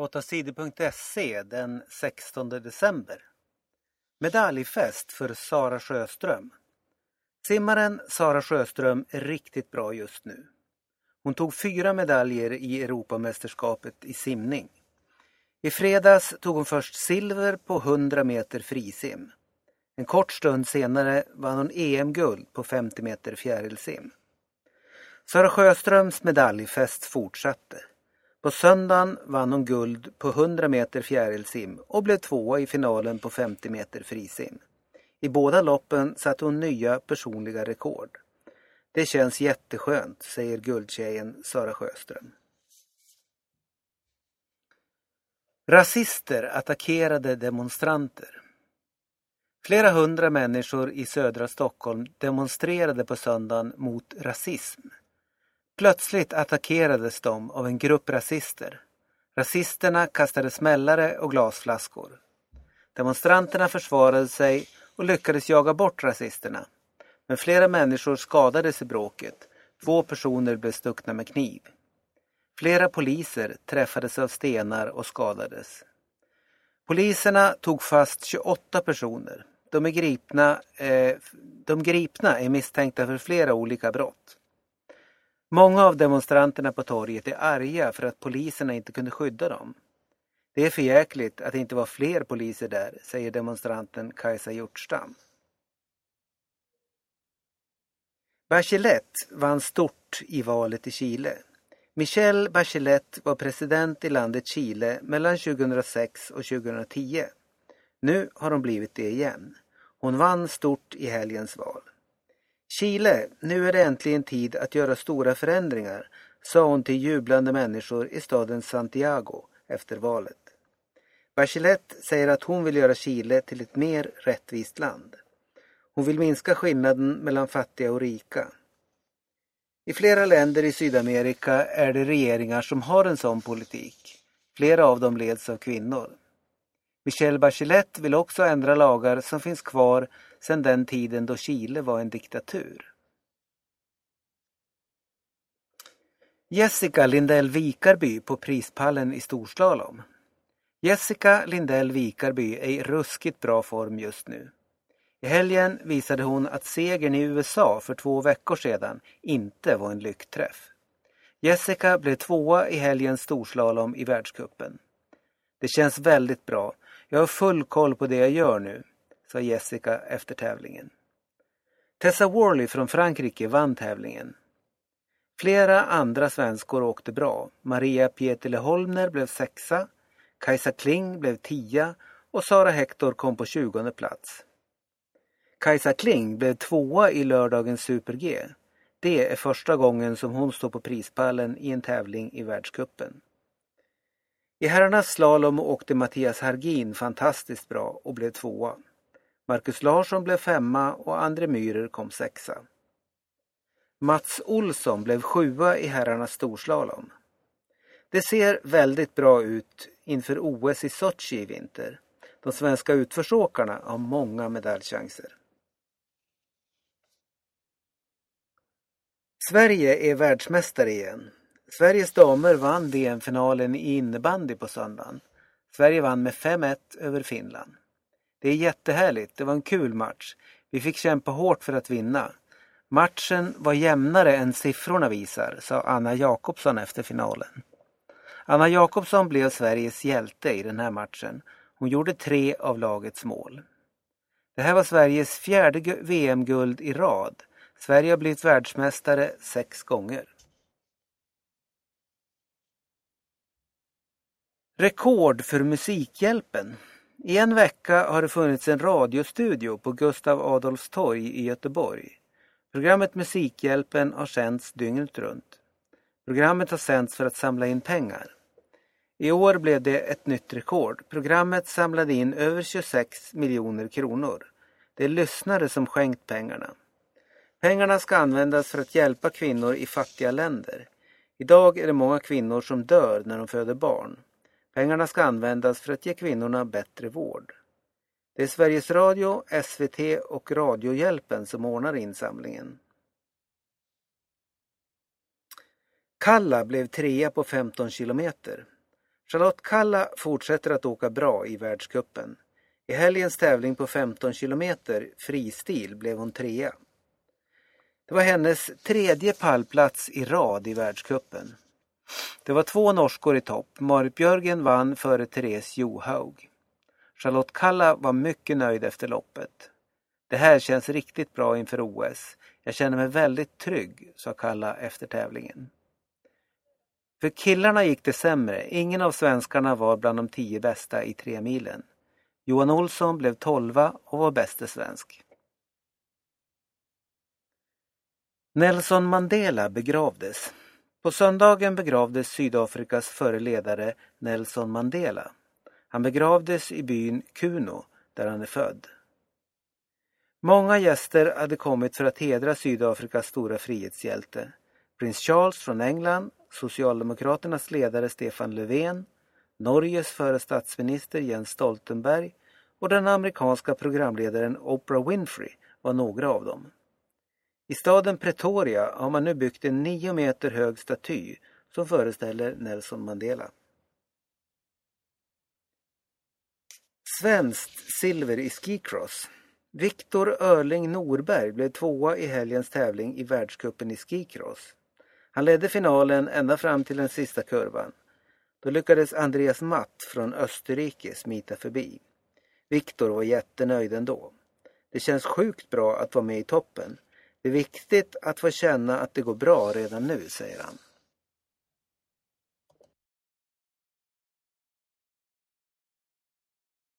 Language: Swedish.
8sidor.se den 16 december. Medaljfest för Sara Sjöström. Simmaren Sara Sjöström är riktigt bra just nu. Hon tog 4 medaljer i Europamästerskapet i simning. I fredags tog hon först silver på 100 meter frisim. En kort stund senare vann hon EM-guld på 50 meter fjärilsim. Sara Sjöströms medaljfest fortsatte. På söndagen vann hon guld på 100 meter fjärilsim och blev 2:a i finalen på 50 meter frisim. I båda loppen satte hon nya personliga rekord. Det känns jätteskönt, säger guldtjejen Sara Sjöström. Rasister attackerade demonstranter. Flera hundra människor i södra Stockholm demonstrerade på söndagen mot rasism. Plötsligt attackerades de av en grupp rasister. Rasisterna kastade smällare och glasflaskor. Demonstranterna försvarade sig och lyckades jaga bort rasisterna. Men flera människor skadades i bråket. 2 personer blev stuckna med kniv. Flera poliser träffades av stenar och skadades. Poliserna tog fast 28 personer. De gripna är misstänkta för flera olika brott. Många av demonstranterna på torget är arga för att poliserna inte kunde skydda dem. Det är för jäkligt att det inte var fler poliser där, säger demonstranten Kajsa Hjortstam. Bachelet vann stort i valet i Chile. Michelle Bachelet var president i landet Chile mellan 2006 och 2010. Nu har hon blivit det igen. Hon vann stort i helgens val. Chile, nu är det äntligen tid att göra stora förändringar, sa hon till jublande människor i staden Santiago efter valet. Bachelet säger att hon vill göra Chile till ett mer rättvist land. Hon vill minska skillnaden mellan fattiga och rika. I flera länder i Sydamerika är det regeringar som har en sån politik. Flera av dem leds av kvinnor. Michelle Bachelet vill också ändra lagar som finns kvar sedan den tiden då Chile var en diktatur. Jessica Lindell Vikarby på prispallen i storslalom. Jessica Lindell Vikarby är i ruskigt bra form just nu. I helgen visade hon att segern i USA för 2 veckor sedan inte var en lyckträff. Jessica blev 2:a i helgens storslalom i världscupen. Det känns väldigt bra. Jag har full koll på det jag gör nu, sa Jessica efter tävlingen. Tessa Worley från Frankrike vann tävlingen. Flera andra svenskor åkte bra. Maria Pietilä-Holmner blev 6:a, Kajsa Kling blev 10:a och Sara Hector kom på 20:e plats. Kajsa Kling blev 2:a i lördagens Super-G. Det är första gången som hon står på prispallen i en tävling i världscupen. I herrarnas slalom åkte Mattias Hargin fantastiskt bra och blev 2:a. Marcus Larsson blev 5:a och André Myhrer kom 6:a. Mats Olsson blev 7:a i herrarnas storslalom. Det ser väldigt bra ut inför OS i Sochi i vinter. De svenska utförsåkarna har många medaljchanser. Sverige är världsmästare igen. Sveriges damer vann VM-finalen i innebandy på söndagen. Sverige vann med 5-1 över Finland. Det är jättehärligt, det var en kul match. Vi fick kämpa hårt för att vinna. Matchen var jämnare än siffrorna visar, sa Anna Jakobsson efter finalen. Anna Jakobsson blev Sveriges hjälte i den här matchen. Hon gjorde 3 av lagets mål. Det här var Sveriges 4:e VM-guld i rad. Sverige har blivit världsmästare 6 gånger. Rekord för Musikhjälpen. I en vecka har det funnits en radiostudio på Gustav Adolfs torg i Göteborg. Programmet Musikhjälpen har sänds dygnet runt. Programmet har sänds för att samla in pengar. I år blev det ett nytt rekord. Programmet samlade in över 26 miljoner kronor. Det är lyssnare som skänkt pengarna. Pengarna ska användas för att hjälpa kvinnor i fattiga länder. Idag är det många kvinnor som dör när de föder barn. Pengarna ska användas för att ge kvinnorna bättre vård. Det är Sveriges Radio, SVT och Radiohjälpen som ordnar insamlingen. Kalla blev 3:a på 15 kilometer. Charlotte Kalla fortsätter att åka bra i världscupen. I helgens tävling på 15 kilometer fristil blev hon 3:a. Det var hennes 3:e pallplats i rad i världscupen. Det var 2 norskor i topp. Marit Björgen vann före Therese Johaug. Charlotte Kalla var mycket nöjd efter loppet. Det här känns riktigt bra inför OS. Jag känner mig väldigt trygg, sa Kalla efter tävlingen. För killarna gick det sämre. Ingen av svenskarna var bland de 10 bästa i 3 milen. Johan Olsson blev 12 och var bäste svensk. Nelson Mandela begravdes. På söndagen begravdes Sydafrikas före ledare Nelson Mandela. Han begravdes i byn Kuno där han är född. Många gäster hade kommit för att hedra Sydafrikas stora frihetshjälte. Prins Charles från England, Socialdemokraternas ledare Stefan Löfven, Norges före statsminister Jens Stoltenberg och den amerikanska programledaren Oprah Winfrey var några av dem. I staden Pretoria har man nu byggt en 9 meter hög staty som föreställer Nelson Mandela. Svenskt silver i skicross. Viktor Örling Norberg blev 2:a i helgens tävling i världscupen i skicross. Han ledde finalen ända fram till den sista kurvan. Då lyckades Andreas Matt från Österrike smita förbi. Viktor var jättenöjd ändå. Det känns sjukt bra att vara med i toppen. Det är viktigt att få känna att det går bra redan nu, säger han.